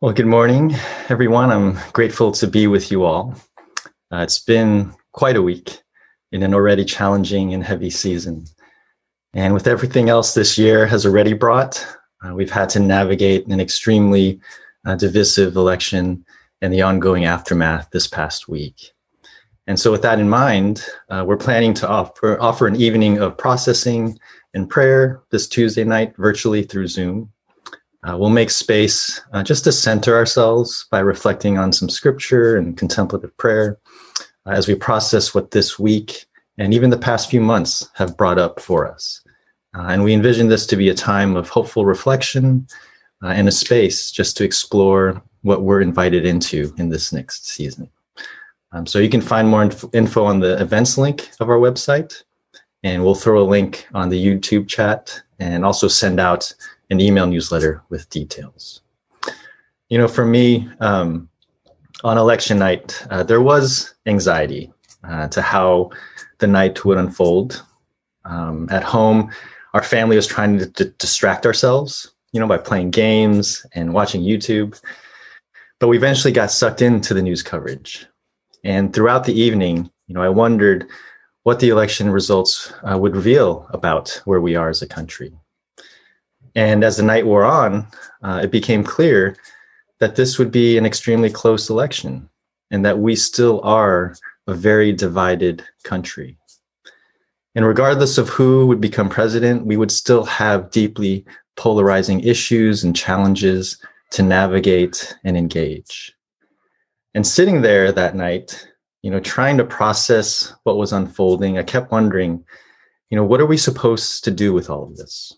Well, good morning, everyone. I'm grateful to be with you all. It's been quite a week in an already challenging and heavy season. And with everything else this year has already brought, we've had to navigate an extremely divisive election and the ongoing aftermath this past week. And so with that in mind, we're planning to offer an evening of processing and prayer this Tuesday night virtually through Zoom. We'll make space just to center ourselves by reflecting on some scripture and contemplative prayer as we process what this week and even the past few months have brought up for us. And we envision this to be a time of hopeful reflection and a space just to explore what we're invited into in this next season. So you can find more info on the events link of our website, and we'll throw a link on the YouTube chat and also send out an email newsletter with details. You know, for me, on election night, there was anxiety to how the night would unfold. At home, our family was trying to distract ourselves, by playing games and watching YouTube. But we eventually got sucked into the news coverage. And throughout the evening, I wondered what the election results would reveal about where we are as a country. And as the night wore on, it became clear that this would be an extremely close election and that we still are a very divided country. And regardless of who would become president, we would still have deeply polarizing issues and challenges to navigate and engage. And sitting there that night, trying to process what was unfolding, I kept wondering, what are we supposed to do with all of this?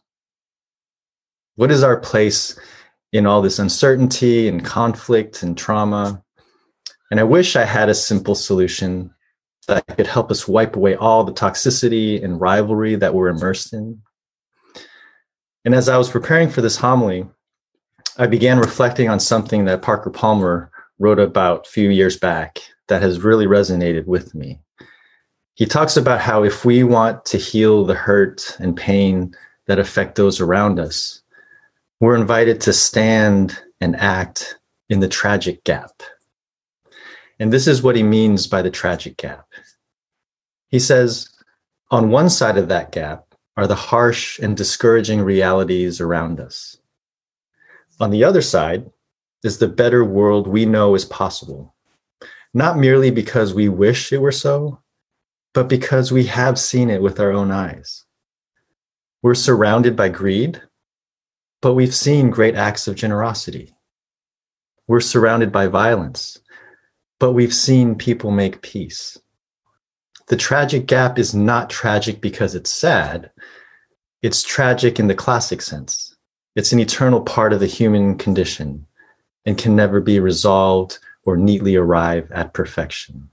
What is our place in all this uncertainty and conflict and trauma? And I wish I had a simple solution that could help us wipe away all the toxicity and rivalry that we're immersed in. And as I was preparing for this homily, I began reflecting on something that Parker Palmer wrote about a few years back that has really resonated with me. He talks about how if we want to heal the hurt and pain that affect those around us, we're invited to stand and act in the tragic gap. And this is what he means by the tragic gap. He says, on one side of that gap are the harsh and discouraging realities around us. On the other side is the better world we know is possible, not merely because we wish it were so, but because we have seen it with our own eyes. We're surrounded by greed, but we've seen great acts of generosity. We're surrounded by violence, but we've seen people make peace. The tragic gap is not tragic because it's sad. It's tragic in the classic sense. It's an eternal part of the human condition and can never be resolved or neatly arrive at perfection.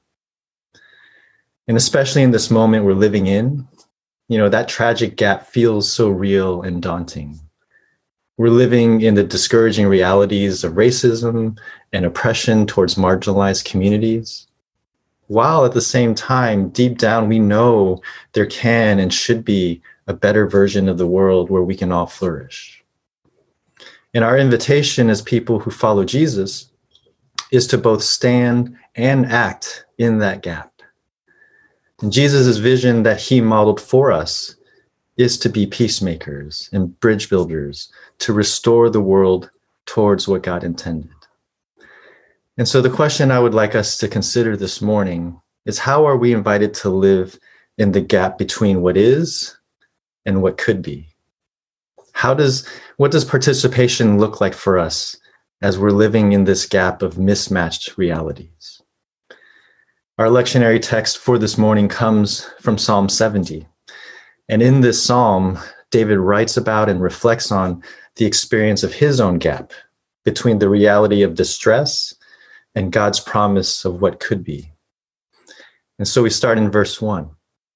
And especially in this moment we're living in, that tragic gap feels so real and daunting. We're living in the discouraging realities of racism and oppression towards marginalized communities, while at the same time, deep down, we know there can and should be a better version of the world where we can all flourish. And our invitation as people who follow Jesus is to both stand and act in that gap. And Jesus' vision that he modeled for us is to be peacemakers and bridge builders, to restore the world towards what God intended. And so the question I would like us to consider this morning is, how are we invited to live in the gap between what is and what could be? What does participation look like for us as we're living in this gap of mismatched realities? Our lectionary text for this morning comes from Psalm 70. And in this psalm, David writes about and reflects on the experience of his own gap between the reality of distress and God's promise of what could be. And so we start in verse 1.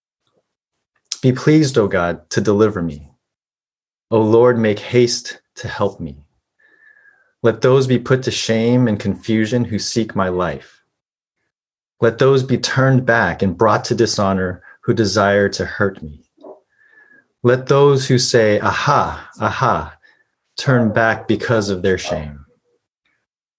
Be pleased, O God, to deliver me. O Lord, make haste to help me. Let those be put to shame and confusion who seek my life. Let those be turned back and brought to dishonor who desire to hurt me. Let those who say, aha, aha, turn back because of their shame.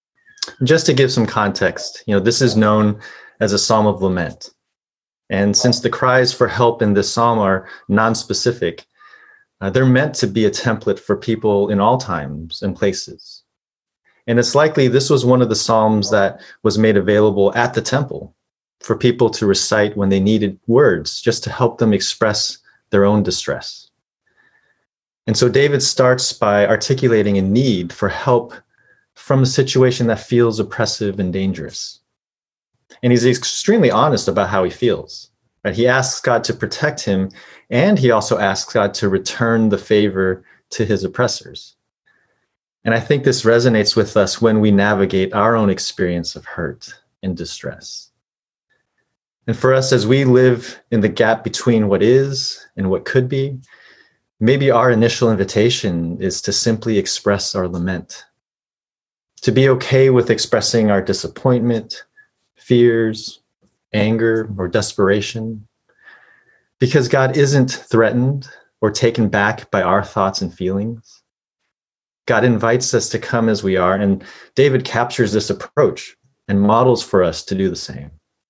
just to give some context, this is known as a psalm of lament. And since the cries for help in this psalm are non-specific, they're meant to be a template for people in all times and places. And it's likely this was one of the psalms that was made available at the temple for people to recite when they needed words, just to help them express their own distress. And so David starts by articulating a need for help from a situation that feels oppressive and dangerous. And he's extremely honest about how he feels. Right? He asks God to protect him, and he also asks God to return the favor to his oppressors. And I think this resonates with us when we navigate our own experience of hurt and distress. And for us, as we live in the gap between what is and what could be, maybe our initial invitation is to simply express our lament, to be okay with expressing our disappointment, fears, anger, or desperation, because God isn't threatened or taken back by our thoughts and feelings. God invites us to come as we are, and David captures this approach and models for us to do the same.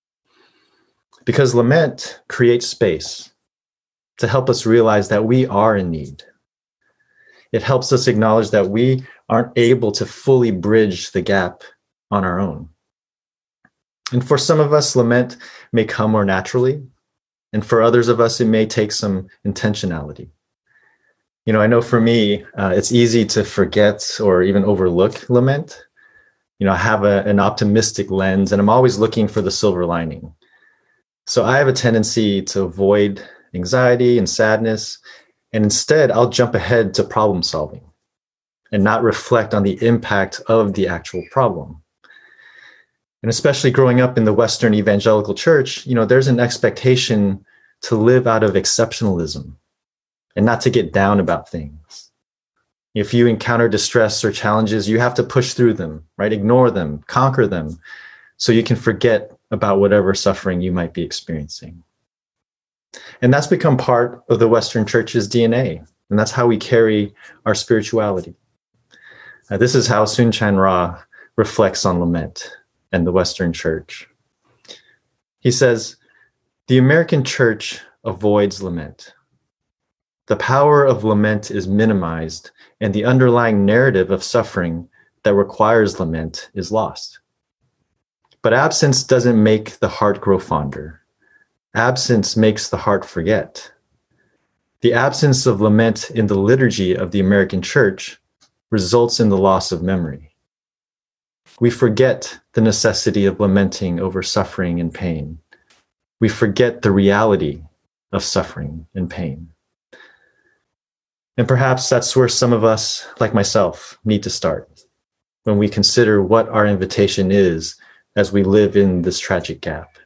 Because lament creates space to help us realize that we are in need. It helps us acknowledge that we aren't able to fully bridge the gap on our own. And for some of us, lament may come more naturally, and for others of us, it may take some intentionality. I know for me, it's easy to forget or even overlook lament. I have an optimistic lens, and I'm always looking for the silver lining. So I have a tendency to avoid anxiety and sadness, and instead I'll jump ahead to problem solving and not reflect on the impact of the actual problem. And especially growing up in the Western evangelical church, there's an expectation to live out of exceptionalism and not to get down about things. If you encounter distress or challenges, you have to push through them, right? Ignore them, conquer them, so you can forget about whatever suffering you might be experiencing. And that's become part of the Western church's DNA. And that's how we carry our spirituality. This is how Soong-Chan Rah reflects on lament and the Western church. He says, "The American church avoids lament. The power of lament is minimized, and the underlying narrative of suffering that requires lament is lost. But absence doesn't make the heart grow fonder. Absence makes the heart forget. The absence of lament in the liturgy of the American church results in the loss of memory. We forget the necessity of lamenting over suffering and pain. We forget the reality of suffering and pain." And perhaps that's where some of us, like myself, need to start when we consider what our invitation is as we live in this tragic gap.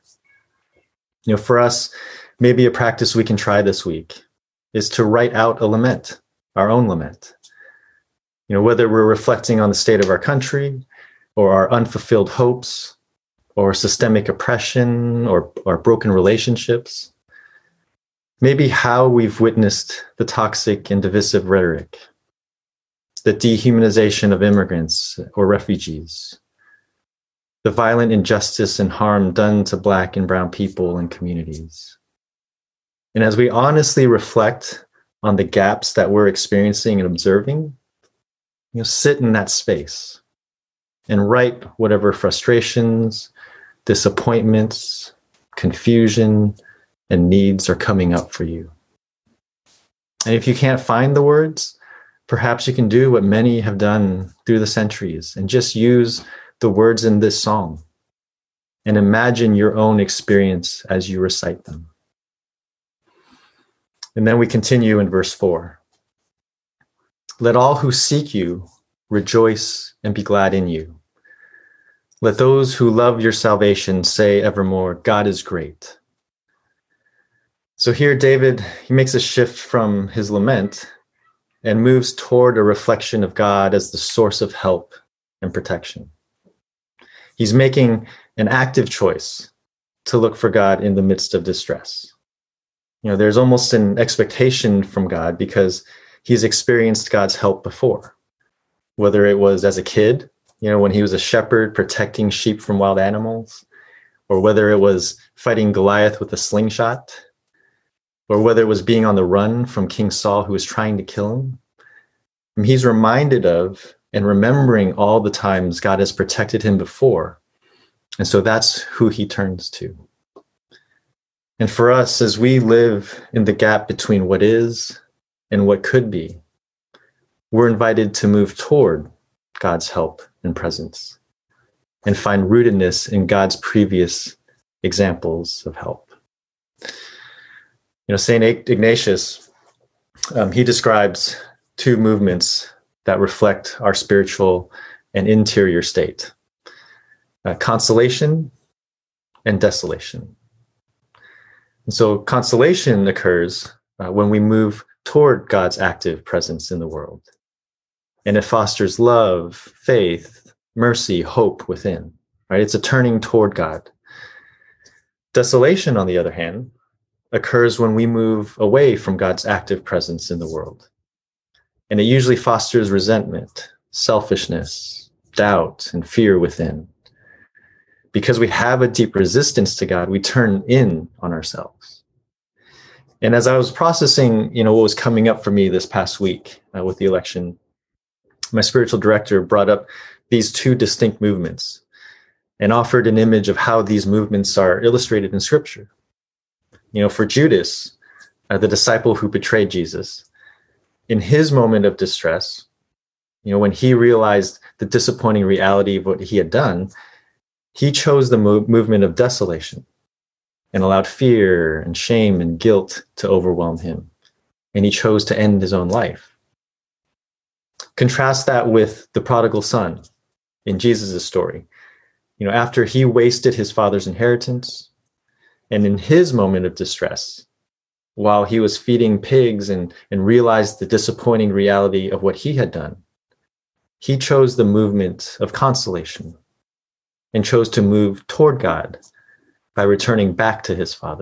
For us, maybe a practice we can try this week is to write out a lament, our own lament. Whether we're reflecting on the state of our country or our unfulfilled hopes or systemic oppression or broken relationships, maybe how we've witnessed the toxic and divisive rhetoric, the dehumanization of immigrants or refugees, the violent injustice and harm done to Black and Brown people and communities. And as we honestly reflect on the gaps that we're experiencing and observing, sit in that space and write whatever frustrations, disappointments, confusion, and needs are coming up for you. And if you can't find the words, perhaps you can do what many have done through the centuries and just use the words in this psalm and imagine your own experience as you recite them. And then we continue in verse 4. "Let all who seek you rejoice and be glad in you. Let those who love your salvation say evermore, God is great." So here David, he makes a shift from his lament and moves toward a reflection of God as the source of help and protection. He's making an active choice to look for God in the midst of distress. There's almost an expectation from God because he's experienced God's help before, whether it was as a kid when he was a shepherd protecting sheep from wild animals, or whether it was fighting Goliath with a slingshot, or whether it was being on the run from King Saul who was trying to kill him. And he's reminded of and remembering all the times God has protected him before. And so that's who he turns to. And for us, as we live in the gap between what is and what could be, we're invited to move toward God's help and presence and find rootedness in God's previous examples of help. St. Ignatius, he describes two movements that reflect our spiritual and interior state: consolation and desolation. And so consolation occurs when we move toward God's active presence in the world. And it fosters love, faith, mercy, hope within, right? It's a turning toward God. Desolation, on the other hand, occurs when we move away from God's active presence in the world. And it usually fosters resentment, selfishness, doubt, and fear within. Because we have a deep resistance to God, we turn in on ourselves. And as I was processing, what was coming up for me this past week with the election, my spiritual director brought up these two distinct movements and offered an image of how these movements are illustrated in Scripture. For Judas, the disciple who betrayed Jesus, in his moment of distress, when he realized the disappointing reality of what he had done, he chose the movement of desolation and allowed fear and shame and guilt to overwhelm him. And he chose to end his own life. Contrast that with the prodigal son in Jesus' story. After he wasted his father's inheritance, and in his moment of distress, while he was feeding pigs and realized the disappointing reality of what he had done, he chose the movement of consolation and chose to move toward God by returning back to his Father.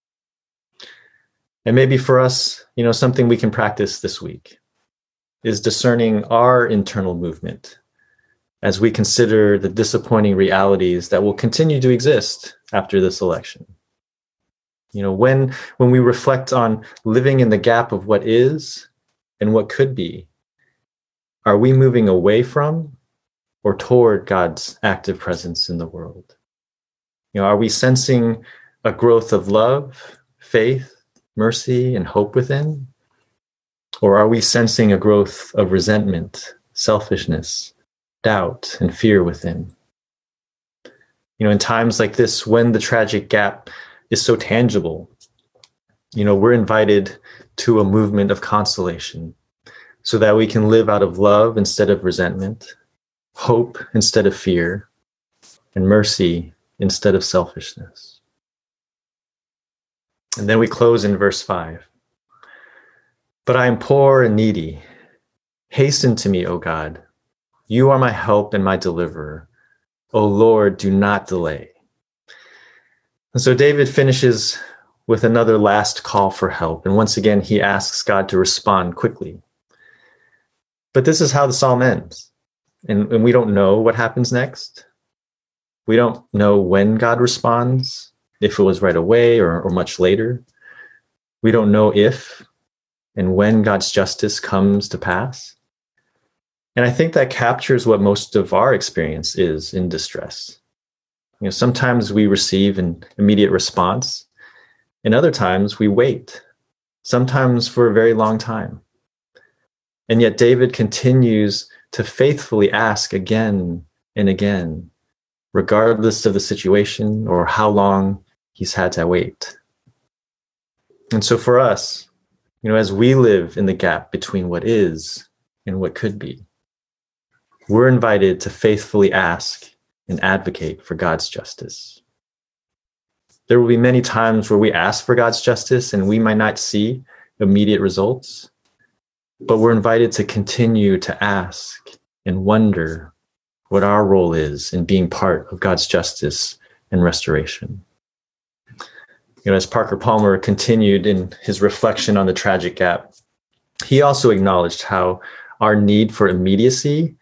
And maybe for us, something we can practice this week is discerning our internal movement as we consider the disappointing realities that will continue to exist after this election. When we reflect on living in the gap of what is and what could be, are we moving away from or toward God's active presence in the world? Are we sensing a growth of love, faith, mercy, and hope within? Or are we sensing a growth of resentment, selfishness, doubt, and fear within? In times like this, when the tragic gap is so tangible, we're invited to a movement of consolation so that we can live out of love instead of resentment, hope instead of fear, and mercy instead of selfishness. And then we close in verse 5. But I am poor and needy. Hasten to me, O God. You are my help and my deliverer. O Lord, do not delay. And so David finishes with another last call for help. And once again, he asks God to respond quickly. But this is how the psalm ends. And we don't know what happens next. We don't know when God responds, if it was right away or much later. We don't know if and when God's justice comes to pass. And I think that captures what most of our experience is in distress. Sometimes we receive an immediate response, and other times we wait, sometimes for a very long time. And yet David continues to faithfully ask again and again, regardless of the situation or how long he's had to wait. And so for us, as we live in the gap between what is and what could be, we're invited to faithfully ask and advocate for God's justice. There will be many times where we ask for God's justice and we might not see immediate results, but we're invited to continue to ask and wonder what our role is in being part of God's justice and restoration. As Parker Palmer continued in his reflection on the tragic gap, he also acknowledged how our need for immediacy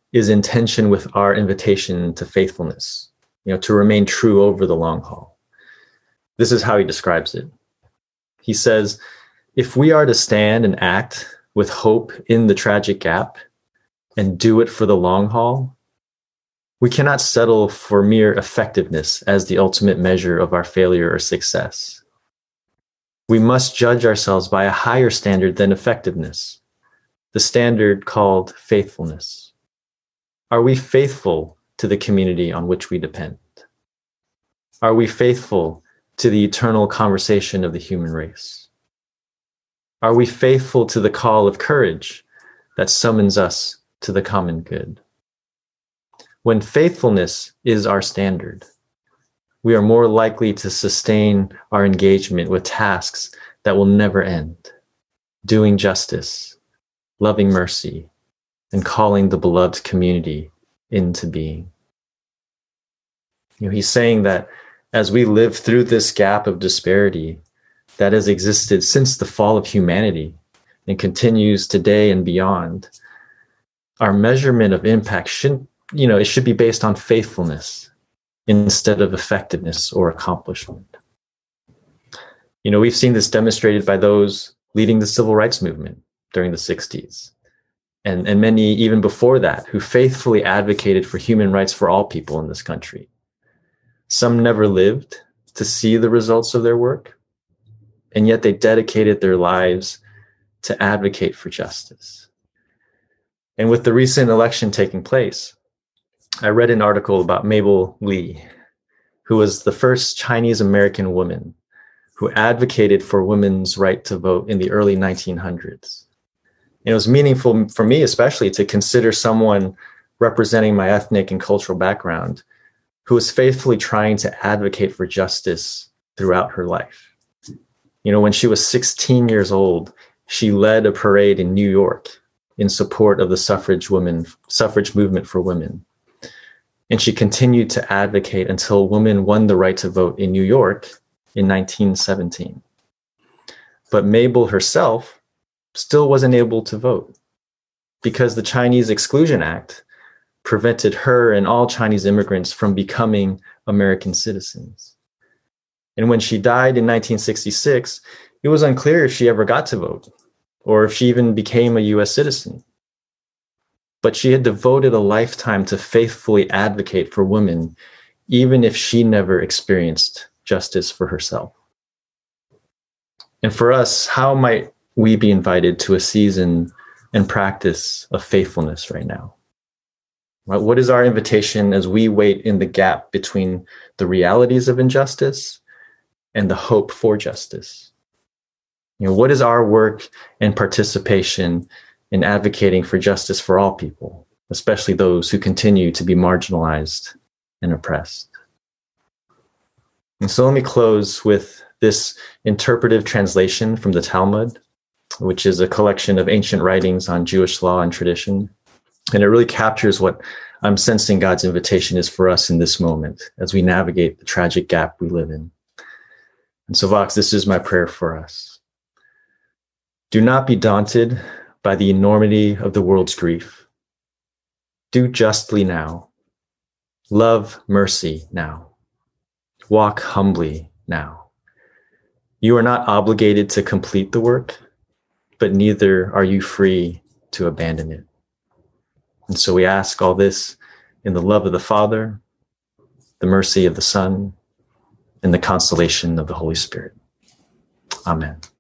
is in tension with our invitation to faithfulness, to remain true over the long haul. This is how he describes it. He says, if we are to stand and act with hope in the tragic gap and do it for the long haul, we cannot settle for mere effectiveness as the ultimate measure of our failure or success. We must judge ourselves by a higher standard than effectiveness, the standard called faithfulness. Are we faithful to the community on which we depend? Are we faithful to the eternal conversation of the human race? Are we faithful to the call of courage that summons us to the common good? When faithfulness is our standard, we are more likely to sustain our engagement with tasks that will never end, doing justice, loving mercy, and calling the beloved community into being. He's saying that as we live through this gap of disparity that has existed since the fall of humanity and continues today and beyond, our measurement of impact it should be based on faithfulness instead of effectiveness or accomplishment. We've seen this demonstrated by those leading the civil rights movement during the 60s, and many even before that, who faithfully advocated for human rights for all people in this country. Some never lived to see the results of their work, and yet they dedicated their lives to advocate for justice. And with the recent election taking place, I read an article about Mabel Lee, who was the first Chinese American woman who advocated for women's right to vote in the early 1900s. And it was meaningful for me, especially, to consider someone representing my ethnic and cultural background who was faithfully trying to advocate for justice throughout her life. When she was 16 years old, she led a parade in New York in support of the suffrage movement for women. And she continued to advocate until women won the right to vote in New York in 1917. But Mabel herself still wasn't able to vote because the Chinese Exclusion Act prevented her and all Chinese immigrants from becoming American citizens. And when she died in 1966, it was unclear if she ever got to vote or if she even became a US citizen. But she had devoted a lifetime to faithfully advocate for women, even if she never experienced justice for herself. And for us, how might we be invited to a season and practice of faithfulness right now? What is our invitation as we wait in the gap between the realities of injustice and the hope for justice? What is our work and participation in advocating for justice for all people, especially those who continue to be marginalized and oppressed? And so let me close with this interpretive translation from the Talmud, which is a collection of ancient writings on Jewish law and tradition. And it really captures what I'm sensing God's invitation is for us in this moment as we navigate the tragic gap we live in. And so, Vox, this is my prayer for us. Do not be daunted by the enormity of the world's grief. Do justly now. Love mercy now. Walk humbly now. You are not obligated to complete the work, but neither are you free to abandon it. And so we ask all this in the love of the Father, the mercy of the Son, and the consolation of the Holy Spirit. Amen.